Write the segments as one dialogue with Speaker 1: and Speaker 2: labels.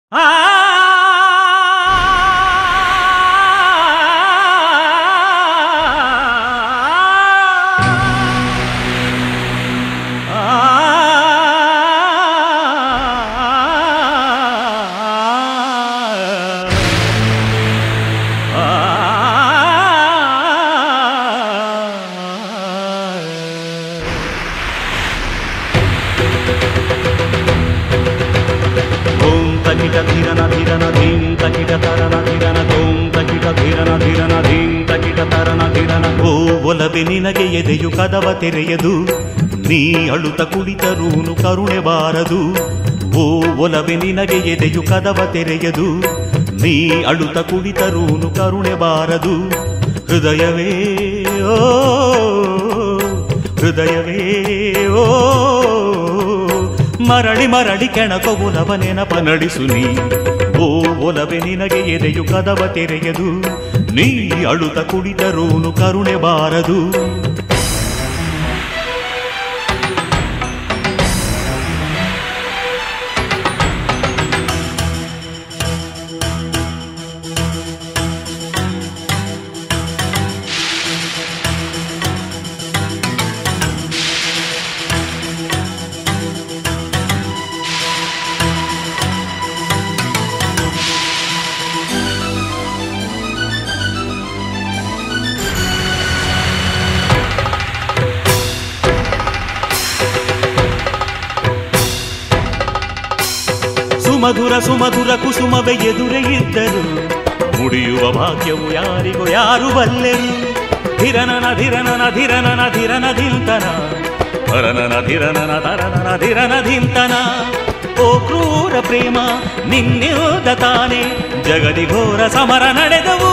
Speaker 1: ಒಲವೆ ನಿನಗೆ ಎದೆಯು ಕದವ ತೆರೆಯದು, ನೀ ಅಳುತ್ತ ಕುಳಿತರೂನು ಕರುಣೆ ಬಾರದು. ಓ ಒಲವೆ ನಿನಗೆ ಎದೆಯು ಕದವ ತೆರೆಯದು, ನೀ ಅಳುತ್ತ ಕುಳಿತರೂನು ಕರುಣೆ ಬಾರದು. ಹೃದಯವೇ ಓ ಹೃದಯವೇ ಓ ಮರಳಿ ಮರಳಿ ಕೆಣಕೊ ಒಲವ ನೆನಪ ನಡೆಸು ನೀ. ಓ ಒಲವೆ ನಿನಗೆ ಎದೆಯು ಕದವ ತೆರೆಯದು, ನೀ ಅಳುತ್ತ ಕುಳಿತರೂನು ಕರುಣೆ ಬಾರದು. ಸುಮಧುರ ಸುಮಧುರ ಕುಸುಮವೇ ಎದುರೇ ಇದ್ದರು, ಮುಡಿಯುವ ಭಾಗ್ಯವು ಯಾರಿಗೂ ಯಾರು ಬಲ್ಲೆರು. ಧಿರನನ ಧಿರನನ ಧಿರನನ ಧಿರನದಿಂತನ ಹರನನ ಧಿರನನ ಧರನನ ಧಿರನದಿಂತನ. ಓ ಕ್ರೂರ ಪ್ರೇಮ ನಿನ್ನಿಲ್ದ ತಾನೆ ಜಗದಿ ಘೋರ ಸಮರ ನಡೆದವು.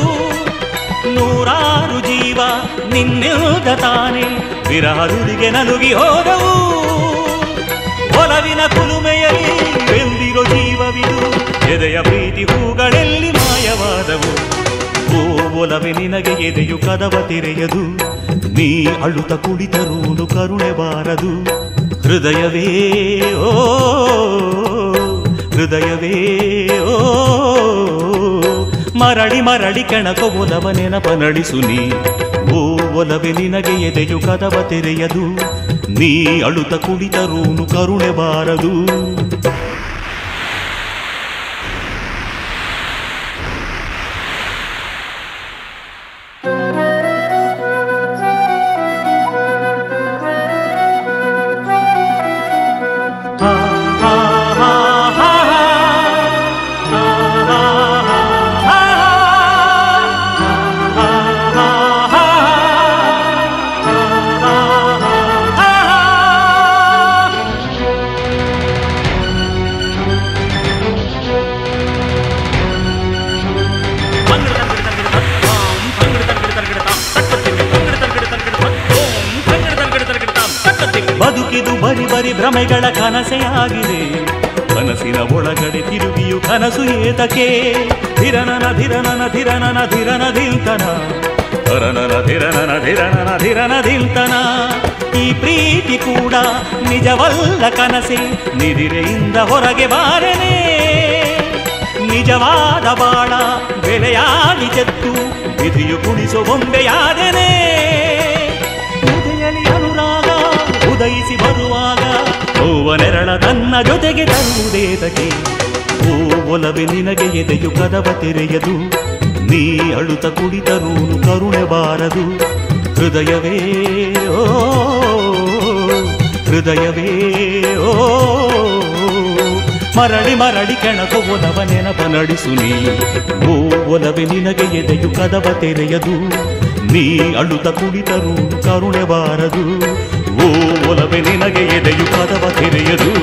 Speaker 1: ನೂರಾರು ಜೀವ ನಿನ್ನಿಲ್ದ ತಾನೆ ವಿರಹದುರಿಗೆ ನಲುಗಿ ಹೋದವು. ಒಲವಿನ ಕುಲುಮೆಯಲ್ಲಿ ಬೆಂದಿರೋ ಜೀವವಿದು, ಎದೆಯ ಪ್ರೀತಿ ಹೂಗಳೆಲ್ಲಿ ಮಾಯವಾದವು. ಓ ಒಲವೆ ನಿನಗೆ ಎದೆಯು ಕದವ ತೆರೆಯದು, ನೀ ಅಳುತ್ತ ಕುಳಿತರೂನು ಕರುಣೆ ಬಾರದು. ಹೃದಯವೇ ಓ ಹೃದಯವೇ ಓ ಮರಳಿ ಮರಳಿ ಕೆಣಕೊ ಒಲವ ನೆನಪ ನಡೆಸು ನೀ. ಓ ಒಲವೆ ನಿನಗೆ ಎದೆಯು ಕದವ ತೆರೆಯದು, ನೀ ಅಳುತ್ತ ಕುಳಿತರೂನು ಕರುಣೆ ಬಾರದು. ಬದುಕಿದು ಬರಿ ಬರಿ ಭ್ರಮೆಗಳ ಕನಸೇ ಆಗಿದೆ, ಕನಸಿನ ಒಳಗಡೆ ತಿರುಗಿಯು ಕನಸು ಏತಕ್ಕೆ. ಧಿರನನ ಧಿರನನ ಧಿರನನ ಧಿರನದಿಂತನ ಹರನನ ಧಿರನನ ಧಿರನನ ಧಿರನದಿಂತನ. ಈ ಪ್ರೀತಿ ಕೂಡ ನಿಜವಲ್ಲ ಕನಸೆ, ನಿದಿರೆಯಿಂದ ಹೊರಗೆ ಬಾರನೆ. ನಿಜವಾದ ಬಾಳ ಬೆಲೆಯಾಗಿ ಚೆತ್ತು, ವಿಧಿಯು ಕುಣಿಸೋ ಬೊಂಬೆಯಾದನೆ. ಹೃದಯಲಿ ಅನುರಾಗ ಉದಯಿಸಿ ಬರುವಾಗ, ಹೂವನೆರಳ ತನ್ನ ಜೊತೆಗೆ ತರುವುದೇತಕ್ಕೆ. ಓ ಒಲವೆ ನಿನಗೆ ಎದೆಯು ಕದವ ತೆರೆಯದು, ನೀ ಅಳುತ್ತ ಕುಳಿತರೂನು ಕರುಣೆ ಬಾರದು. ಹೃದಯವೇ ಓ ಹೃದಯವೇ ಓ ಮರಳಿ ಮರಳಿ ಕೆಣಕೊ ಒಲವ ನೆನಪ ನಡೆಸು ನೀ. ಓ ಒಲವೆ ನಿನಗೆ ಎದೆಯು ಕದವ ತೆರೆಯದು, ನೀ ಅಳುತ್ತ ಕುಳಿತರೂನು ಕರುಣೆ ಬಾರದು. ಓ ಒಲವೆ ನಿನಗೆ ಎದೆಯು ಕದವ ತೆರೆಯದು.